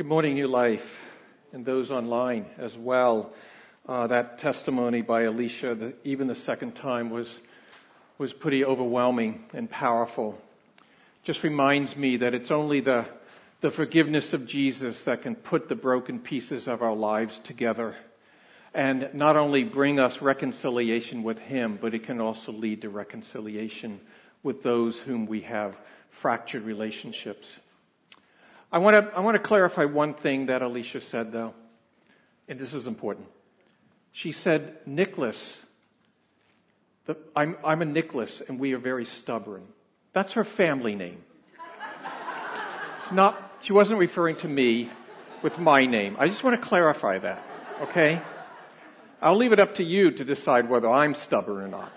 Good morning, New Life, and those online as well. That testimony by Alicia, even the second time, was pretty overwhelming and powerful. Just reminds me that it's only the forgiveness of Jesus that can put the broken pieces of our lives together and not only bring us reconciliation with Him, but it can also lead to reconciliation with those whom we have fractured relationships. I want to clarify one thing that Alicia said, though, and this is important. She said, Nicholas, I'm a Nicholas, and we are very stubborn. That's her family name. It's not. She wasn't referring to me with my name. I just want to clarify that, okay? I'll leave it up to you to decide whether I'm stubborn or not.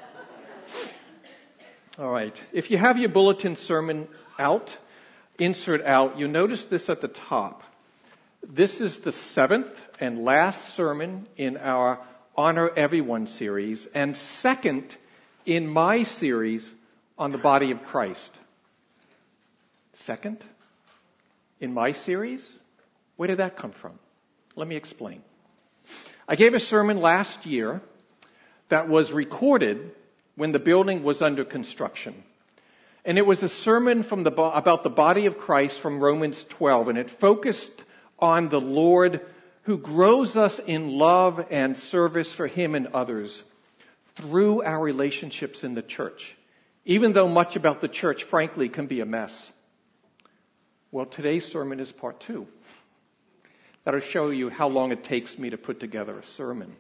All right. If you have your bulletin sermon out, insert out, you'll notice this at the top. This is the 7th and last sermon in our Honor Everyone series, and second in my series on the body of Christ. Second? In my series? Where did that come from? Let me explain. I gave a sermon last year that was recorded when the building was under construction. And it was a sermon about the body of Christ from Romans 12, and it focused on the Lord who grows us in love and service for Him and others through our relationships in the church, even though much about the church, frankly, can be a mess. Well, today's sermon is part 2. That'll show you how long it takes me to put together a sermon.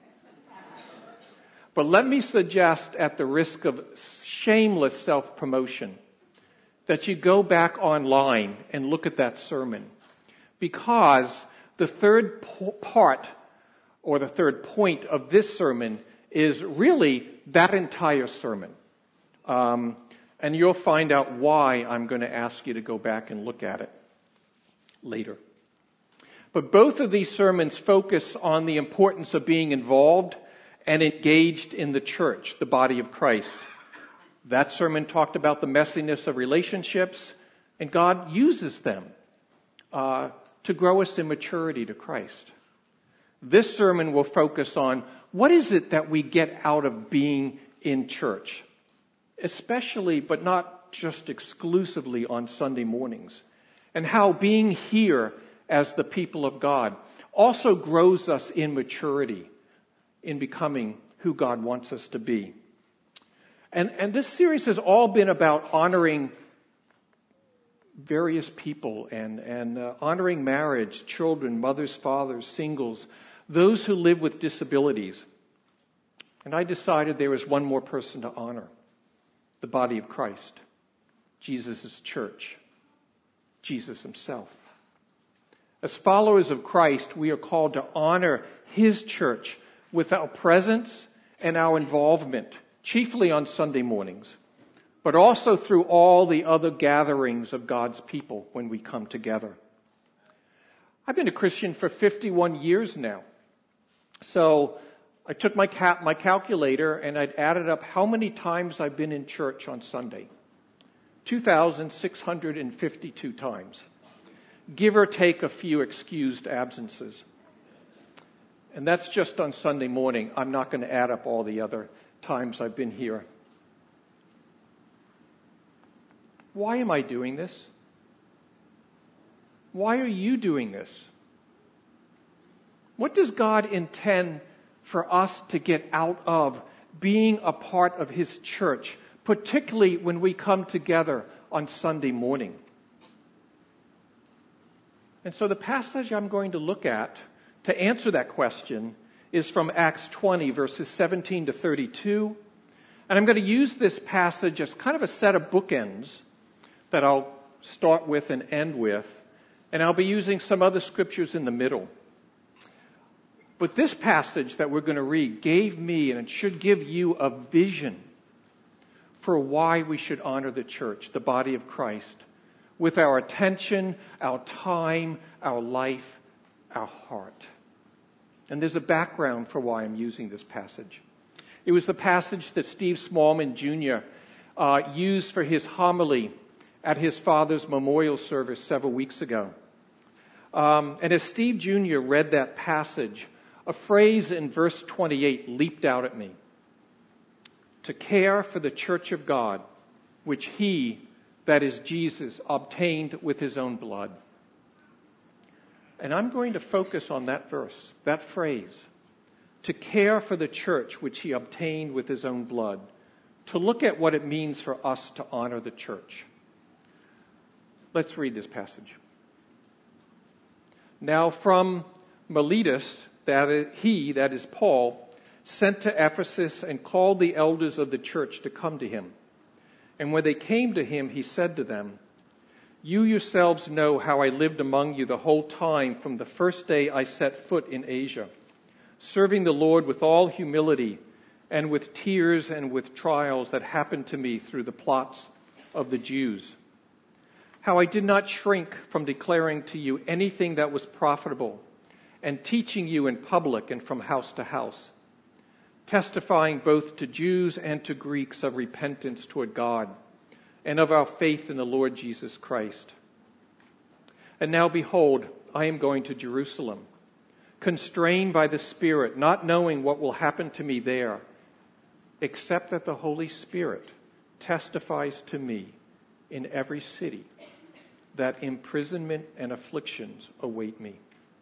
But let me suggest, at the risk of shameless self-promotion, that you go back online and look at that sermon, because the third part or the third point of this sermon is really that entire sermon. And you'll find out why I'm going to ask you to go back and look at it later. But both of these sermons focus on the importance of being involved and engaged in the church, the body of Christ. That sermon talked about the messiness of relationships, and God uses them to grow us in maturity to Christ. This sermon will focus on what is it that we get out of being in church, especially, but not just exclusively, on Sunday mornings, and how being here as the people of God also grows us in maturity in becoming who God wants us to be. And this series has all been about honoring various people and honoring marriage, children, mothers, fathers, singles, those who live with disabilities. And I decided there was one more person to honor: the body of Christ, Jesus' church, Jesus Himself. As followers of Christ, we are called to honor His church with our presence and our involvement, chiefly on Sunday mornings, but also through all the other gatherings of God's people when we come together. I've been a Christian for 51 years now. So I took my calculator and I'd added up how many times I've been in church on Sunday. 2,652 times. Give or take a few excused absences. And that's just on Sunday morning. I'm not going to add up all the other times I've been here. Why am I doing this? Why are you doing this? What does God intend for us to get out of being a part of His church, particularly when we come together on Sunday morning? And so the passage I'm going to look at to answer that question is from Acts 20, verses 17 to 32. And I'm going to use this passage as kind of a set of bookends that I'll start with and end with. And I'll be using some other scriptures in the middle. But this passage that we're going to read gave me, and it should give you, a vision for why we should honor the church, the body of Christ, with our attention, our time, our life, our heart. And there's a background for why I'm using this passage. It was the passage that Steve Smallman Jr. Used for his homily at his father's memorial service several weeks ago. And as Steve Jr. read that passage, a phrase in verse 28 leaped out at me. To care for the church of God, which he, that is Jesus, obtained with his own blood. And I'm going to focus on that verse, that phrase. To care for the church which he obtained with his own blood. To look at what it means for us to honor the church. Let's read this passage. Now from Miletus, that is Paul, sent to Ephesus and called the elders of the church to come to him. And when they came to him, he said to them, You yourselves know how I lived among you the whole time from the first day I set foot in Asia, serving the Lord with all humility and with tears and with trials that happened to me through the plots of the Jews. How I did not shrink from declaring to you anything that was profitable and teaching you in public and from house to house, testifying both to Jews and to Greeks of repentance toward God and of our faith in the Lord Jesus Christ. And now behold, I am going to Jerusalem, constrained by the Spirit, not knowing what will happen to me there, except that the Holy Spirit testifies to me in every city that imprisonment and afflictions await me.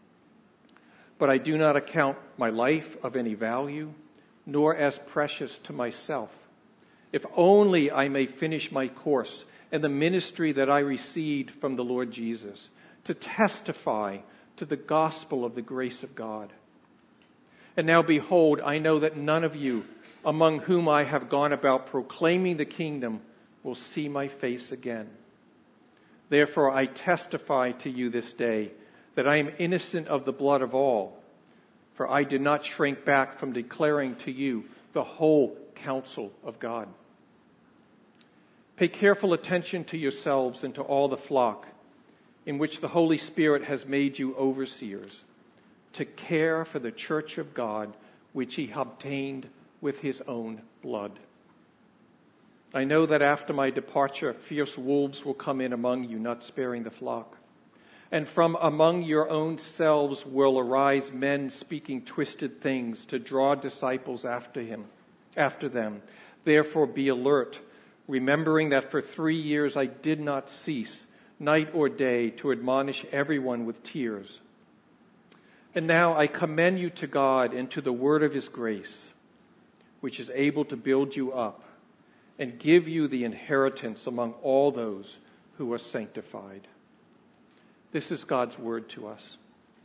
But I do not account my life of any value, nor as precious to myself, if only I may finish my course and the ministry that I received from the Lord Jesus, to testify to the gospel of the grace of God. And now behold, I know that none of you among whom I have gone about proclaiming the kingdom will see my face again. Therefore I testify to you this day that I am innocent of the blood of all, for I did not shrink back from declaring to you the whole counsel of God. Pay careful attention to yourselves and to all the flock in which the Holy Spirit has made you overseers, to care for the church of God, which he obtained with his own blood. I know that after my departure, fierce wolves will come in among you, not sparing the flock. And from among your own selves will arise men speaking twisted things to draw disciples after them. Therefore be alert, remembering that for 3 years I did not cease, night or day, to admonish everyone with tears. And now I commend you to God and to the word of his grace, which is able to build you up and give you the inheritance among all those who are sanctified. This is God's word to us.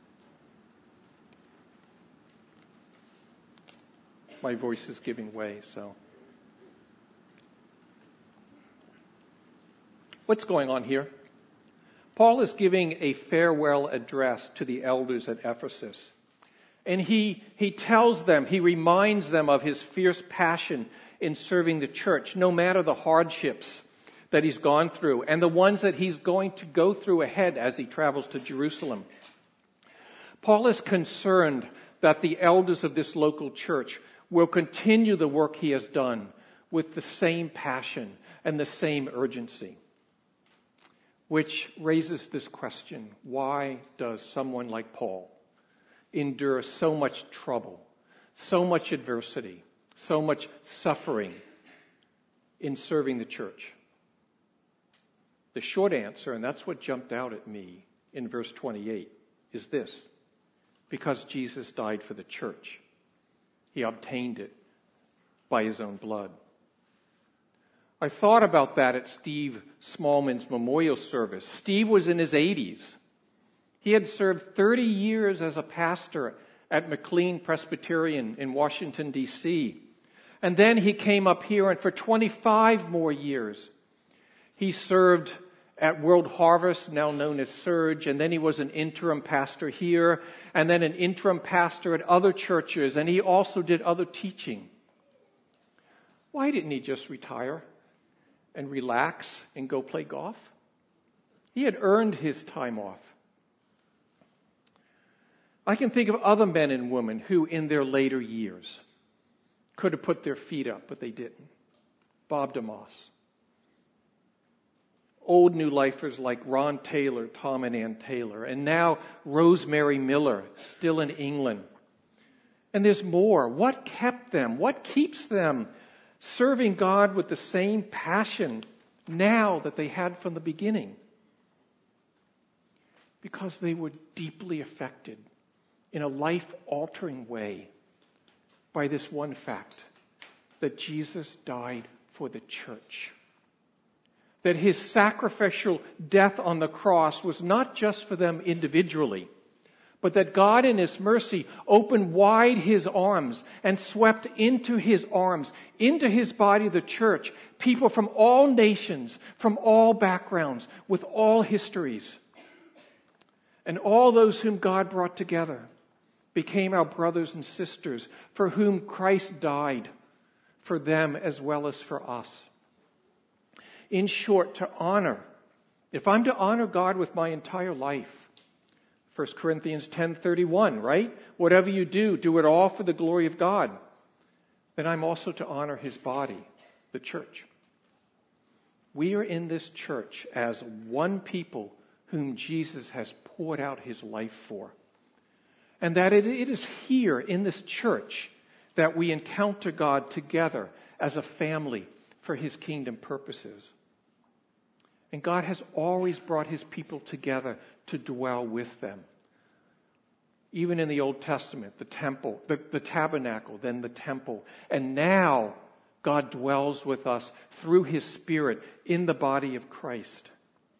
My voice is giving way, so. What's going on here? Paul is giving a farewell address to the elders at Ephesus. And he tells them, he reminds them of his fierce passion in serving the church, no matter the hardships that he's gone through and the ones that he's going to go through ahead as he travels to Jerusalem. Paul is concerned that the elders of this local church will continue the work he has done with the same passion and the same urgency. Which raises this question: why does someone like Paul endure so much trouble, so much adversity, so much suffering in serving the church? The short answer, and that's what jumped out at me in verse 28, is this: because Jesus died for the church. He obtained it by his own blood. I thought about that at Steve Smallman's memorial service. Steve was in his 80s. He had served 30 years as a pastor at McLean Presbyterian in Washington, D.C. And then he came up here, and for 25 more years, he served at World Harvest, now known as Surge, and then he was an interim pastor here, and then an interim pastor at other churches, and he also did other teaching. Why didn't he just retire and relax and go play golf? He had earned his time off. I can think of other men and women who in their later years could have put their feet up, but they didn't. Bob DeMoss. old New Lifers like Ron Taylor, Tom and Ann Taylor, and now Rosemary Miller, still in England. And there's more. What kept them? What keeps them serving God with the same passion now that they had from the beginning? Because they were deeply affected in a life-altering way by this one fact, that Jesus died for the church. That his sacrificial death on the cross was not just for them individually, but that God in his mercy opened wide his arms and swept into his arms, into his body, the church, people from all nations, from all backgrounds, with all histories. And all those whom God brought together became our brothers and sisters, for whom Christ died, for them as well as for us. In short, to honor, if I'm to honor God with my entire life, 1 Corinthians 10:31, right? Whatever you do, do it all for the glory of God. Then I'm also to honor his body, the church. We are in this church as one people whom Jesus has poured out his life for. And that it is here in this church that we encounter God together as a family for his kingdom purposes. And God has always brought his people together to dwell with them. Even in the Old Testament, the temple, the tabernacle, then the temple. And now God dwells with us through his Spirit in the body of Christ.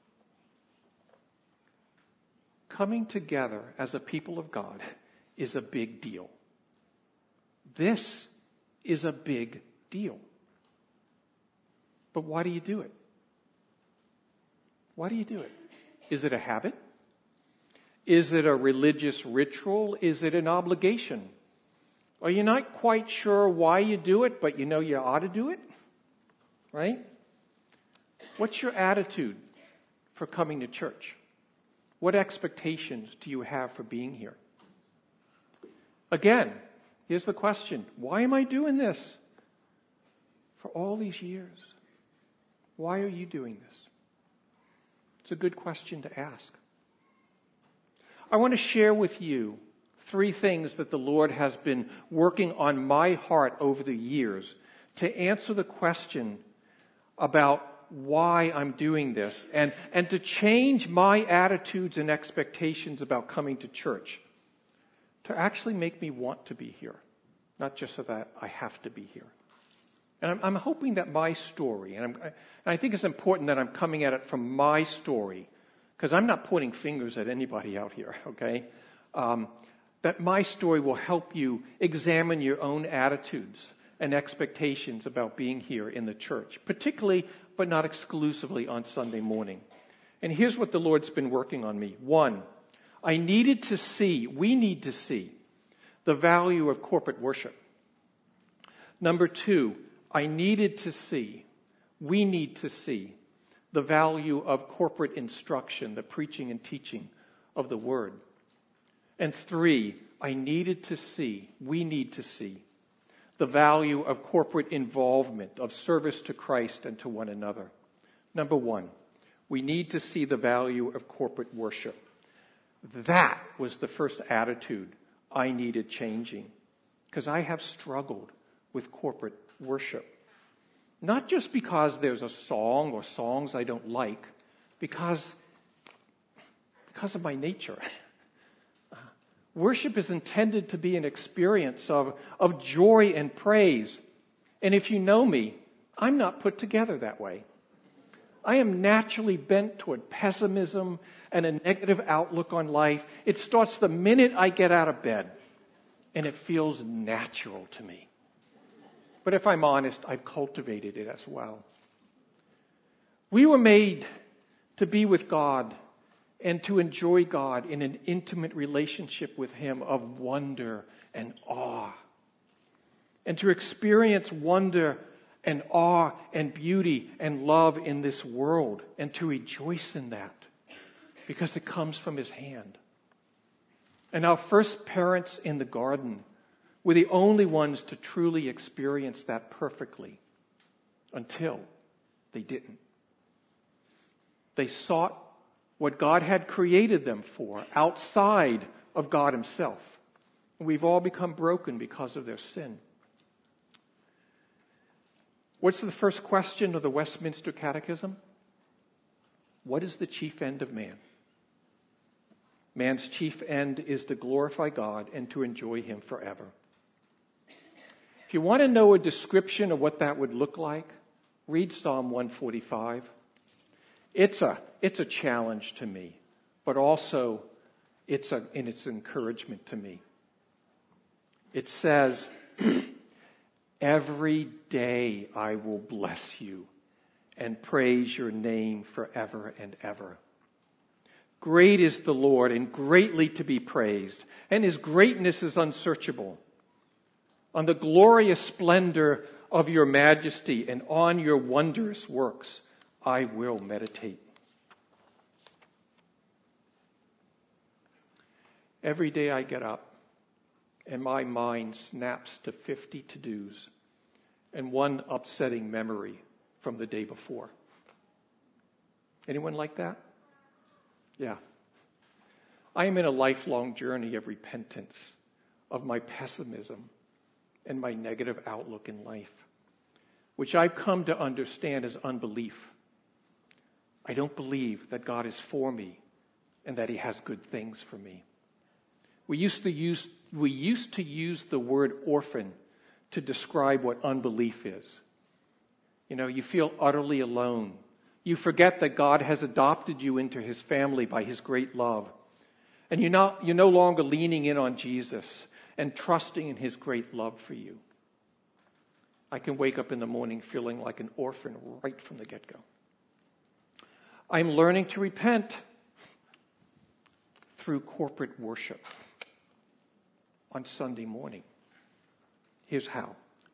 Coming together as a people of God is a big deal. This is a big deal. But why do you do it? Why do you do it? Is it a habit? Is it a religious ritual? Is it an obligation? Are you not quite sure why you do it, but you know you ought to do it? Right? What's your attitude for coming to church? What expectations do you have for being here? Again, here's the question. Why am I doing this? For all these years. Why are you doing this? It's a good question to ask. I want to share with you 3 things that the Lord has been working on my heart over the years to answer the question about why I'm doing this and to change my attitudes and expectations about coming to church, to actually make me want to be here, not just so that I have to be here. And I'm hoping that my story, and I think it's important that I'm coming at it from my story, because I'm not pointing fingers at anybody out here, okay? That my story will help you examine your own attitudes and expectations about being here in the church, particularly but not exclusively on Sunday morning. And here's what the Lord's been working on me. 1, we need to see the value of corporate worship. Number 2, we need to see the value of corporate instruction, the preaching and teaching of the Word. And 3, we need to see the value of corporate involvement, of service to Christ and to one another. Number 1, we need to see the value of corporate worship. That was the first attitude I needed changing, because I have struggled with corporate worship. Not just because there's a song or songs I don't like, because of my nature. Worship is intended to be an experience of joy and praise. And if you know me, I'm not put together that way. I am naturally bent toward pessimism and a negative outlook on life. It starts the minute I get out of bed, and it feels natural to me. But if I'm honest, I've cultivated it as well. We were made to be with God and to enjoy God in an intimate relationship with him of wonder and awe. And to experience wonder and awe and beauty and love in this world, and to rejoice in that because it comes from his hand. And our first parents in the garden were the only ones to truly experience that perfectly until they didn't. They sought what God had created them for, outside of God himself. We've all become broken because of their sin. What's the first question of the Westminster Catechism? What is the chief end of man? Man's chief end is to glorify God and to enjoy him forever. If you want to know a description of what that would look like, read Psalm 145. It's a challenge to me, but also it's encouragement to me. It says, every day I will bless you and praise your name forever and ever. Great is the Lord and greatly to be praised, and his greatness is unsearchable. On the glorious splendor of your majesty and on your wondrous works, I will meditate. Every day I get up and my mind snaps to 50 to-dos and one upsetting memory from the day before. Anyone like that? Yeah. I am in a lifelong journey of repentance of my pessimism and my negative outlook in life, which I've come to understand as unbelief. I don't believe that God is for me and that he has good things for me. We used to use the word orphan to describe what unbelief is. You know, you feel utterly alone. You forget that God has adopted you into his family by his great love. And you're no longer leaning in on Jesus and trusting in his great love for you. I can wake up in the morning feeling like an orphan right from the get-go. I'm learning to repent through corporate worship on Sunday morning. Here's how.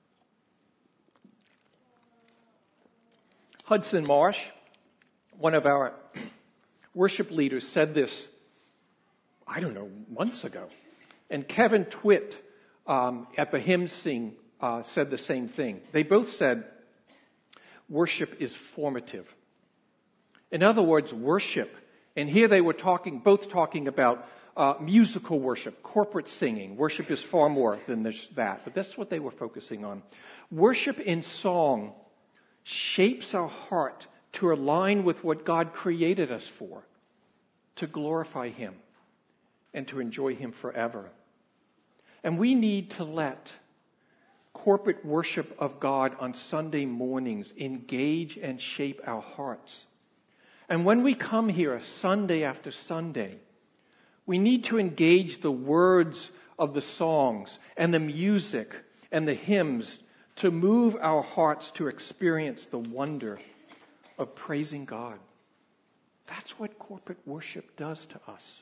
Hudson Marsh, one of our worship leaders, said this, months ago. And Kevin Twitt at the Hymn Sing said the same thing. They both said worship is formative. In other words, worship, and here they were both talking about musical worship, corporate singing. Worship is far more than that, but that's what they were focusing on. Worship in song shapes our heart to align with what God created us for, to glorify him and to enjoy him forever. And we need to let corporate worship of God on Sunday mornings engage and shape our hearts. And when we come here Sunday after Sunday, we need to engage the words of the songs and the music and the hymns to move our hearts to experience the wonder of praising God. That's what corporate worship does to us.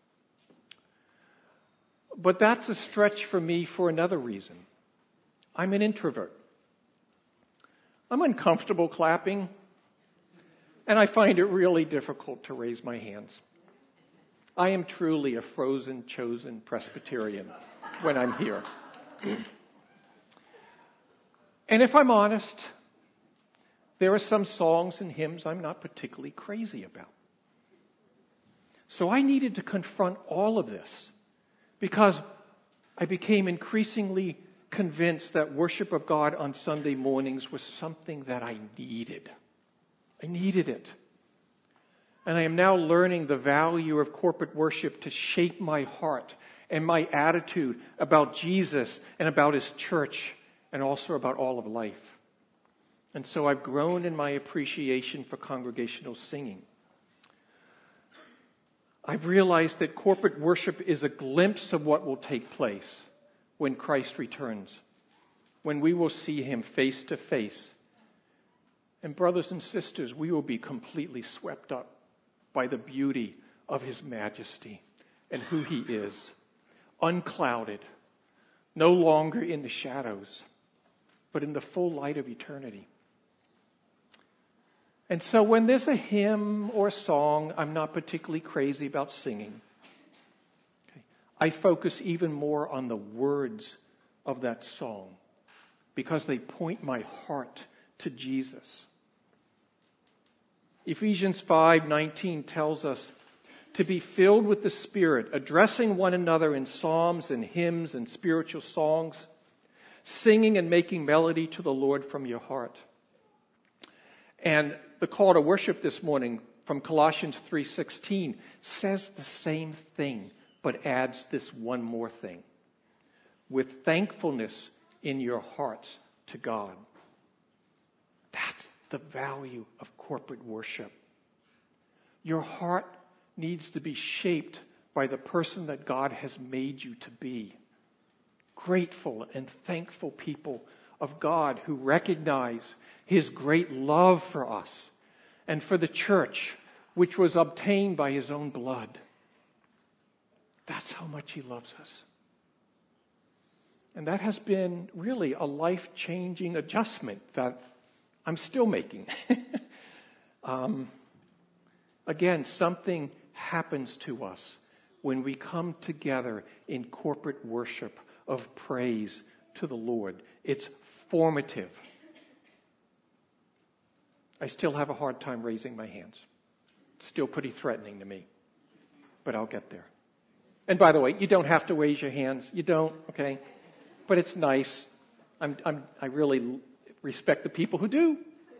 But that's a stretch for me for another reason. I'm an introvert. I'm uncomfortable clapping, and I find it really difficult to raise my hands. I am truly a frozen, chosen Presbyterian when I'm here. And if I'm honest, there are some songs and hymns I'm not particularly crazy about. So I needed to confront all of this because I became increasingly convinced that worship of God on Sunday mornings was something that I needed. I needed it. And I am now learning the value of corporate worship to shape my heart and my attitude about Jesus and about his church and also about all of life. And so I've grown in my appreciation for congregational singing. I've realized that corporate worship is a glimpse of what will take place when Christ returns, when we will see him face to face. And brothers and sisters, we will be completely swept up by the beauty of his majesty and who he is, unclouded, no longer in the shadows, but in the full light of eternity. And so when there's a hymn or a song I'm not particularly crazy about singing, I focus even more on the words of that song because they point my heart to Jesus. Ephesians 5:19 tells us to be filled with the Spirit, addressing one another in psalms and hymns and spiritual songs, singing and making melody to the Lord from your heart. And the call to worship this morning from Colossians 3:16 says the same thing, but adds this one more thing. With thankfulness in your hearts to God. That's the value of corporate worship. Your heart needs to be shaped by the person that God has made you to be. Grateful and thankful people of God who recognize His great love for us and for the church, which was obtained by His own blood. That's how much He loves us. And that has been really a life-changing adjustment that I'm still making. Again, something happens to us when we come together in corporate worship of praise to the Lord. It's formative. I still have a hard time raising my hands. It's still pretty threatening to me. But I'll get there. And by the way, you don't have to raise your hands. You don't, okay? But it's nice. I really respect the people who do.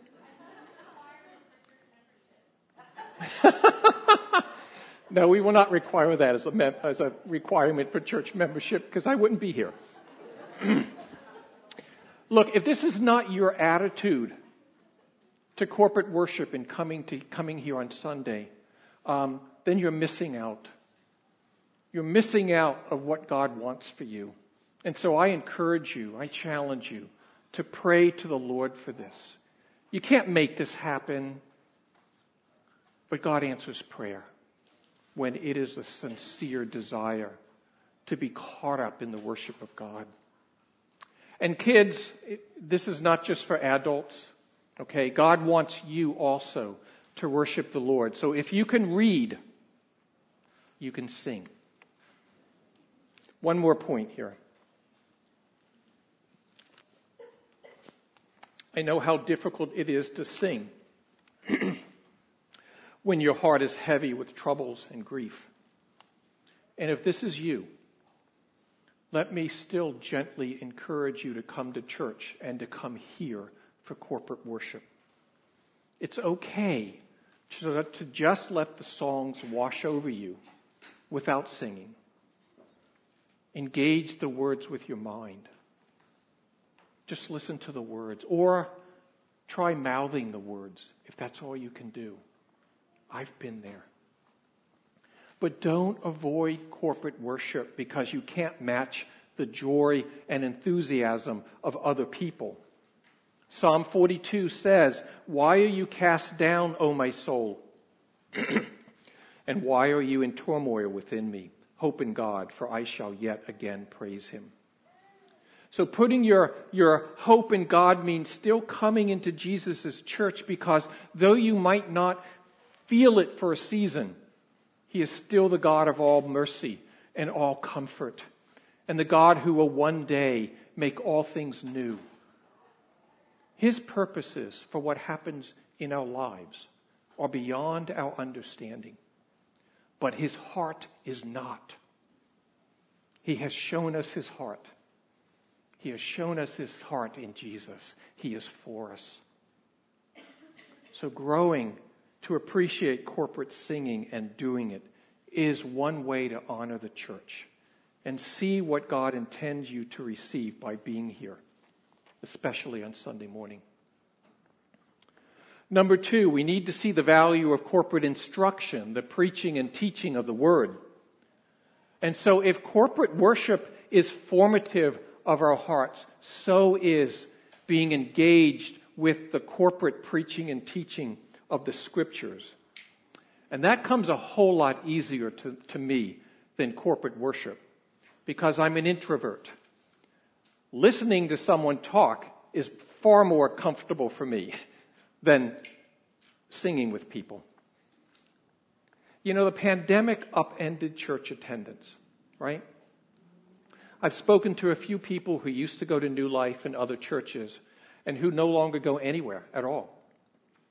No, we will not require that as a requirement for church membership because I wouldn't be here. Look, if this is not your attitude to corporate worship and coming here on Sunday, then you're missing out. You're missing out of what God wants for you. And so I encourage you, I challenge you to pray to the Lord for this. You can't make this happen, but God answers prayer when it is a sincere desire to be caught up in the worship of God. And kids, this is not just for adults, okay? God wants you also to worship the Lord. So if you can read, you can sing. One more point here. I know how difficult it is to sing when your heart is heavy with troubles and grief. And if this is you, let me still gently encourage you to come to church and to come here for corporate worship. It's okay to just let the songs wash over you without singing. Engage the words with your mind. Just listen to the words. Or try mouthing the words if that's all you can do. I've been there. But don't avoid corporate worship because you can't match the joy and enthusiasm of other people. Psalm 42 says, "Why are you cast down, O my soul? And why are you in turmoil within me? Hope in God, for I shall yet again praise Him." So putting your hope in God means still coming into Jesus' church because though you might not feel it for a season, He is still the God of all mercy and all comfort, and the God who will one day make all things new. His purposes for what happens in our lives are beyond our understanding, but His heart is not. He has shown us His heart. He has shown us His heart in Jesus. He is for us. So growing to appreciate corporate singing and doing it is one way to honor the church and see what God intends you to receive by being here, especially on Sunday morning. Number 2, we need to see the value of corporate instruction, the preaching and teaching of the Word. And so if corporate worship is formative of our hearts, so is being engaged with the corporate preaching and teaching of the Scriptures. And that comes a whole lot easier to me than corporate worship because I'm an introvert. Listening to someone talk is far more comfortable for me than singing with people. You know, the pandemic upended church attendance, right? I've spoken to a few people who used to go to New Life and other churches and who no longer go anywhere at all.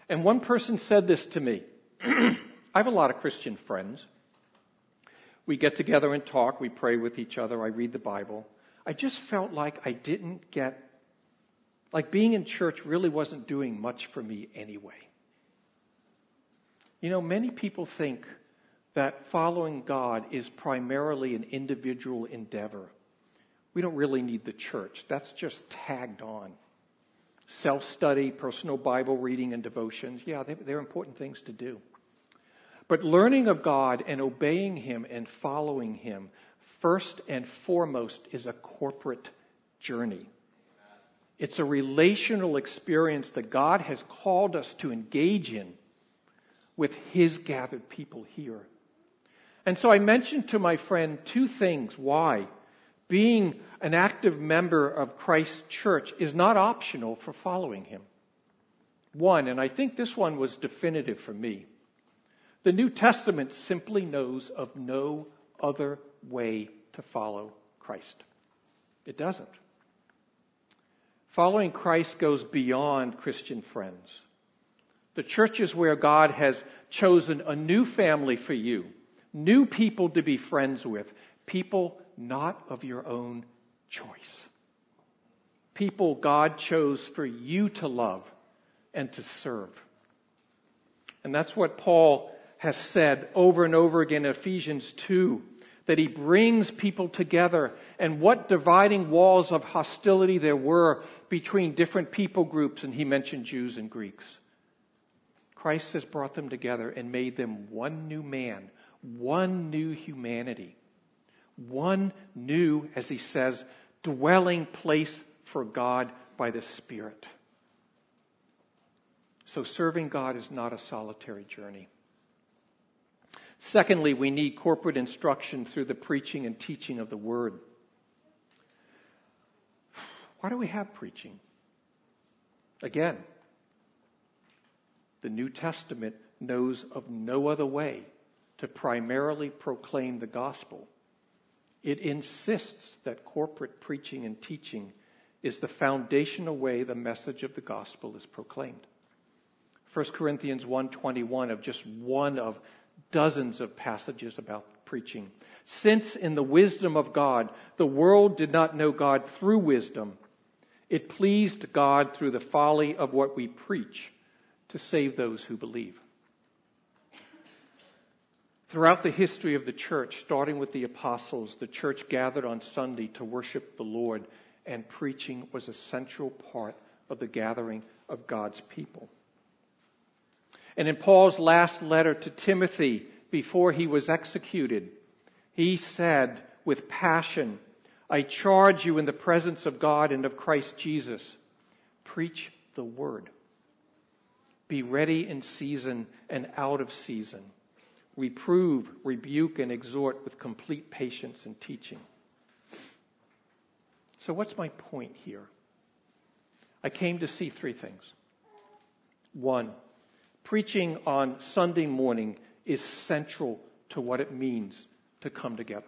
And one person said this to me. I have a lot of Christian friends. We get together and talk. We pray with each other. I read the Bible. I just felt like I didn't get, like being in church really wasn't doing much for me anyway. You know, many people think that following God is primarily an individual endeavor. We don't really need the church. That's just tagged on. Self-study, personal Bible reading, and devotions, yeah, they're important things to do. But learning of God and obeying Him and following Him, first and foremost, is a corporate journey. It's a relational experience that God has called us to engage in with His gathered people here. And so I mentioned to my friend two things why being an active member of Christ's church is not optional for following Him. One, and I think this one was definitive for me, the New Testament simply knows of no other way to follow Christ. It doesn't. Following Christ goes beyond Christian friends. The church is where God has chosen a new family for you, new people to be friends with, people not of your own choice. People God chose for you to love and to serve. And that's what Paul has said over and over again in Ephesians 2, that he brings people together, and what dividing walls of hostility there were between different people groups, and he mentioned Jews and Greeks. Christ has brought them together and made them one new man, one new humanity, one new, as he says, dwelling place for God by the Spirit. So serving God is not a solitary journey. Secondly, we need corporate instruction through the preaching and teaching of the Word. Why do we have preaching? Again, the New Testament knows of no other way to primarily proclaim the gospel. It insists that corporate preaching and teaching is the foundational way the message of the gospel is proclaimed. 1 Corinthians 1:21 of just one of dozens of passages about preaching. Since in the wisdom of God, the world did not know God through wisdom, it pleased God through the folly of what we preach to save those who believe. Throughout the history of the church, starting with the apostles, the church gathered on Sunday to worship the Lord, and preaching was a central part of the gathering of God's people. And in Paul's last letter to Timothy, before he was executed, he said with passion, I charge you in the presence of God and of Christ Jesus, preach the word. Be ready in season and out of season. Reprove, rebuke, and exhort with complete patience and teaching. So what's my point here? I came to see three things. One, preaching on Sunday morning is central to what it means to come together.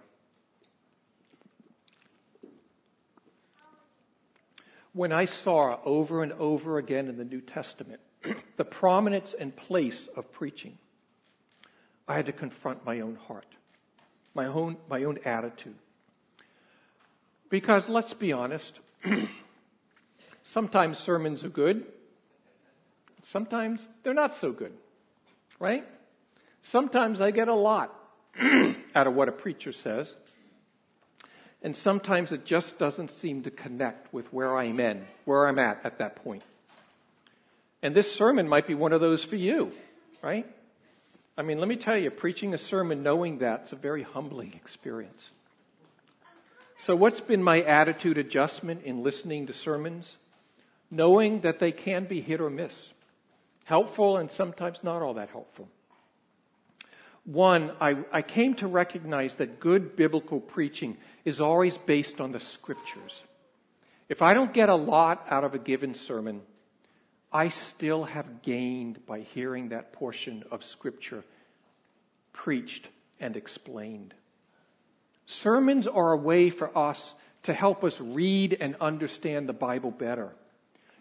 When I saw over and over again in the New Testament the prominence and place of preaching, I had to confront my own heart, my own attitude. Because let's be honest, sometimes sermons are good, sometimes they're not so good, right? Sometimes I get a lot out of what a preacher says, and sometimes it just doesn't seem to connect with where I'm at that point. And this sermon might be one of those for you, right? I mean, let me tell you, preaching a sermon knowing that's a very humbling experience. So what's been my attitude adjustment in listening to sermons? Knowing that they can be hit or miss. Helpful and sometimes not all that helpful. One, I came to recognize that good biblical preaching is always based on the Scriptures. If I don't get a lot out of a given sermon, I still have gained by hearing that portion of Scripture preached and explained. Sermons are a way for us to help us read and understand the Bible better.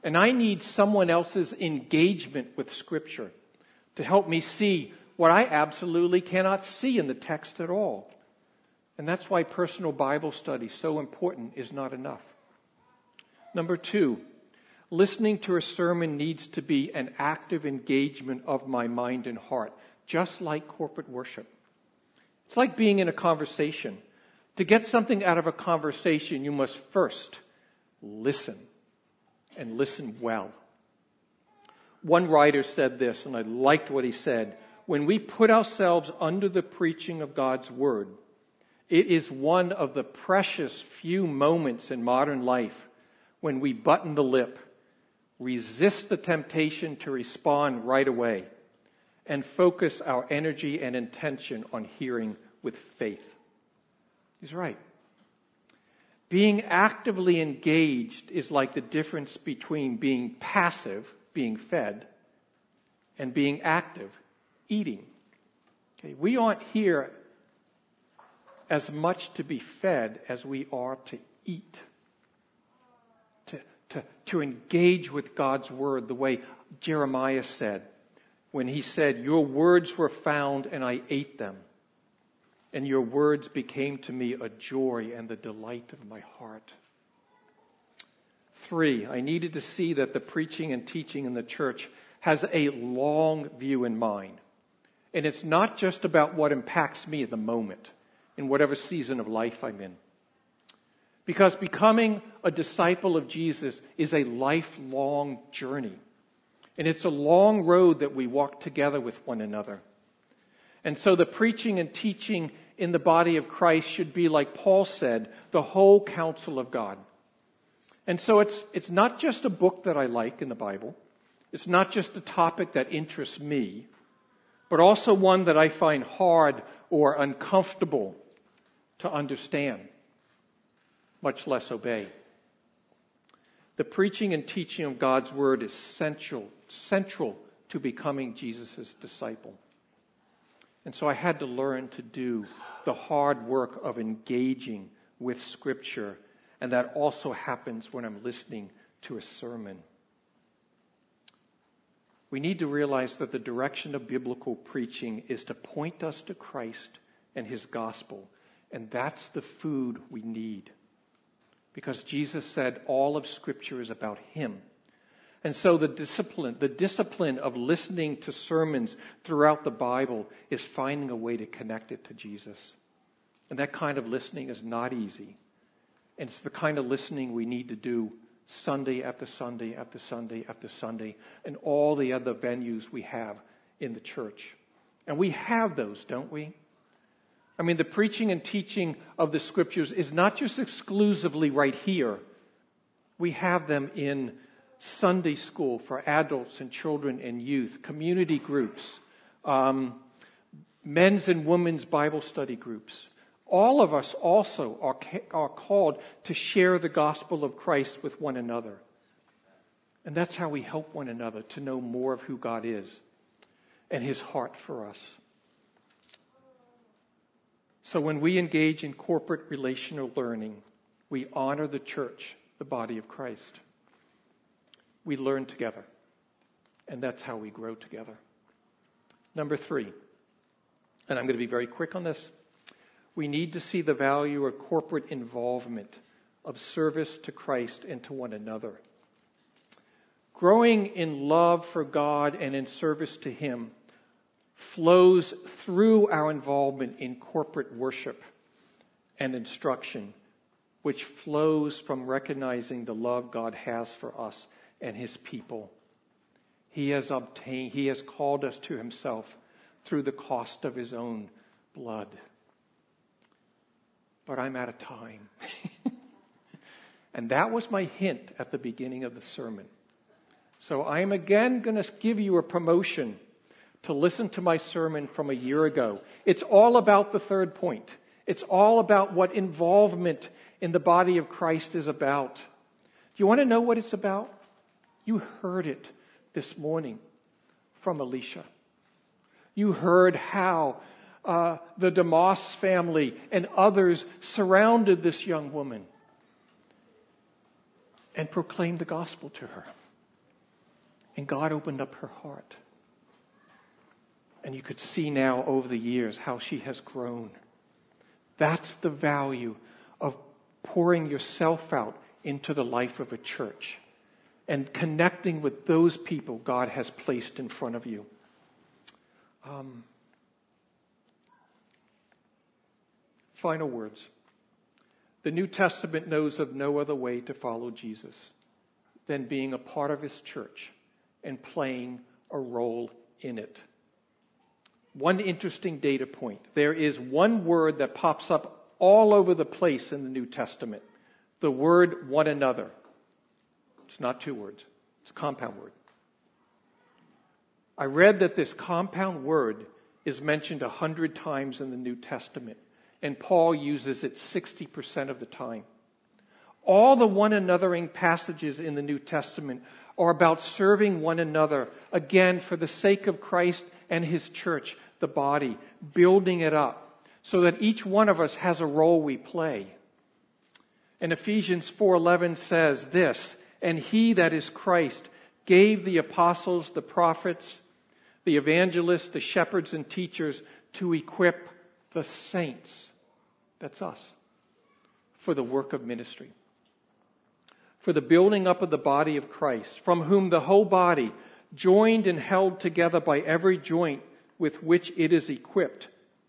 And I need someone else's engagement with Scripture to help me see what I absolutely cannot see in the text at all. And that's why personal Bible study, so important, is not enough. Number 2, listening to a sermon needs to be an active engagement of my mind and heart, just like corporate worship. It's like being in a conversation. To get something out of a conversation, you must first listen, and listen well. One writer said this, and I liked what he said: when we put ourselves under the preaching of God's Word, it is one of the precious few moments in modern life when we button the lip, resist the temptation to respond right away, and focus our energy and intention on hearing with faith. He's right. Being actively engaged is like the difference between being passive, being fed, and being active, eating. Okay, we aren't here as much to be fed as we are to eat. To engage with God's Word the way Jeremiah said when he said, "Your words were found and I ate them. And your words became to me a joy and the delight of my heart." 3, I needed to see that the preaching and teaching in the church has a long view in mind. And it's not just about what impacts me at the moment, in whatever season of life I'm in. Because becoming a disciple of Jesus is a lifelong journey. And it's a long road that we walk together with one another. And so the preaching and teaching in the body of Christ should be, like Paul said, the whole counsel of God. And so it's not just a book that I like in the Bible. It's not just a topic that interests me, but also one that I find hard or uncomfortable to understand, much less obey. The preaching and teaching of God's Word is central to becoming Jesus' disciple. And so I had to learn to do the hard work of engaging with Scripture, and that also happens when I'm listening to a sermon. We need to realize that the direction of biblical preaching is to point us to Christ and His gospel, and that's the food we need. Because Jesus said all of Scripture is about Him. And so the discipline of listening to sermons throughout the Bible is finding a way to connect it to Jesus. And that kind of listening is not easy. And it's the kind of listening we need to do Sunday after Sunday after Sunday after Sunday, and all the other venues we have in the church. And we have those, don't we? I mean, the preaching and teaching of the Scriptures is not just exclusively right here. We have them in Sunday school for adults and children and youth, community groups, men's and women's Bible study groups. All of us also are called to share the gospel of Christ with one another. And that's how we help one another to know more of who God is and His heart for us. So when we engage in corporate relational learning, we honor the church, the body of Christ. We learn together, and that's how we grow together. Number 3, and I'm going to be very quick on this. We need to see the value of corporate involvement, of service to Christ and to one another. Growing in love for God and in service to Him flows through our involvement in corporate worship and instruction, which flows from recognizing the love God has for us and His people. He has called us to Himself through the cost of His own blood. But I'm out of time. And that was my hint at the beginning of the sermon. So I am again going to give you a promotion to listen to my sermon from a year ago. It's all about the third point. It's all about what involvement in the body of Christ is about. Do you want to know what it's about? You heard it this morning from Alicia. You heard how the DeMoss family and others surrounded this young woman and proclaimed the gospel to her. And God opened up her heart. And you could see now over the years how she has grown. That's the value of pouring yourself out into the life of a church and connecting with those people God has placed in front of you. Final words. The New Testament knows of no other way to follow Jesus than being a part of his church and playing a role in it. One interesting data point. There is one word that pops up all over the place in the New Testament. The word one another. It's not two words. It's a compound word. I read that this compound word is mentioned 100 times in the New Testament, and Paul uses it 60% of the time. All the one anothering passages in the New Testament are about serving one another, again, for the sake of Christ and his church, the body, building it up, so that each one of us has a role we play. And Ephesians 4:11 says this, "And he, that is Christ, gave the apostles, the prophets, the evangelists, the shepherds and teachers to equip the saints," that's us, "for the work of ministry, for the building up of the body of Christ, from whom the whole body, joined and held together by every joint with which it is equipped,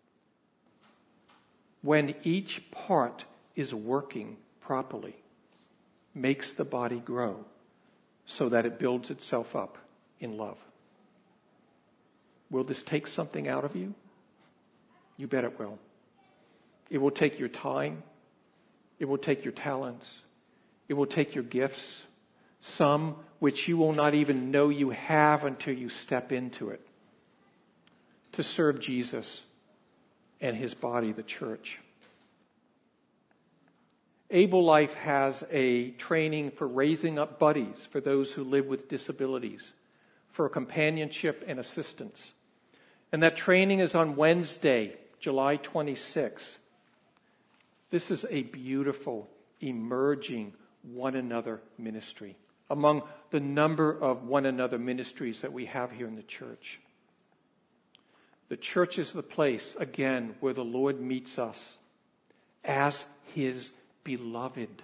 when each part is working properly, makes the body grow so that it builds itself up in love." Will this take something out of you? You bet it will. It will take your time. It will take your talents. It will take your gifts, some which you will not even know you have until you step into it, to serve Jesus and his body, the church. Able Life has a training for raising up buddies for those who live with disabilities, for companionship and assistance. And that training is on Wednesday, July 26th. This is a beautiful, emerging one another ministry among the number of one another ministries that we have here in the church. The church is the place, again, where the Lord meets us as his beloved.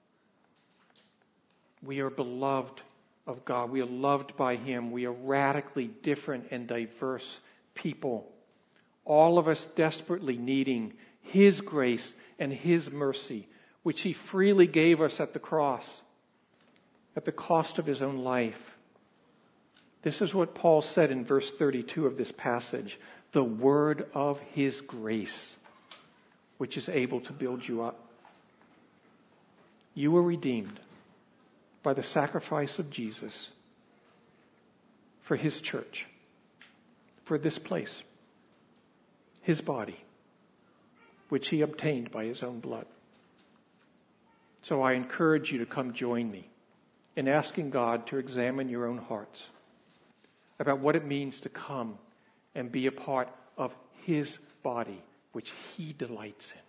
We are beloved of God. We are loved by him. We are radically different and diverse people. All of us desperately needing his grace and his mercy, which he freely gave us at the cross, at the cost of his own life. This is what Paul said in verse 32 of this passage. The word of his grace, which is able to build you up. You were redeemed by the sacrifice of Jesus for his church, for this place, his body, which he obtained by his own blood. So I encourage you to come join me in asking God to examine your own hearts about what it means to come and be a part of his body, which he delights in.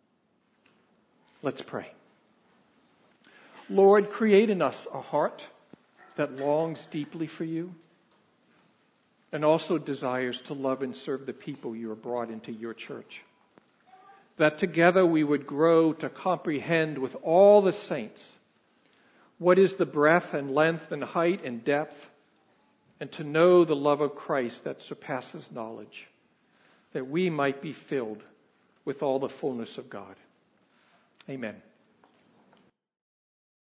Let's pray. Lord, create in us a heart that longs deeply for you and also desires to love and serve the people you have brought into your church. That together we would grow to comprehend with all the saints what is the breadth and length and height and depth, and to know the love of Christ that surpasses knowledge, that we might be filled with all the fullness of God. Amen.